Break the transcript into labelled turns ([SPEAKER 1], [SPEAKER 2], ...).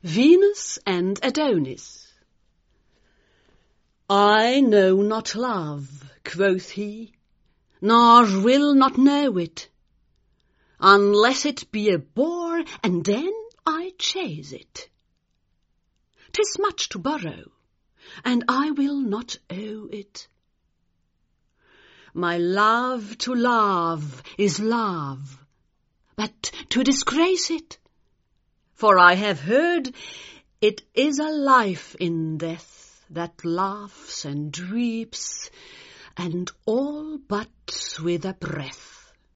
[SPEAKER 1] Venus and Adonis. I know not love, quoth he, nor will not know it, unless it be a boar, and then I chase it. 'Tis much to borrow, and I will not owe it. My love to love is love, but to disgrace it, for I have heard it is a life in death that laughs and weeps, and all but with a breath.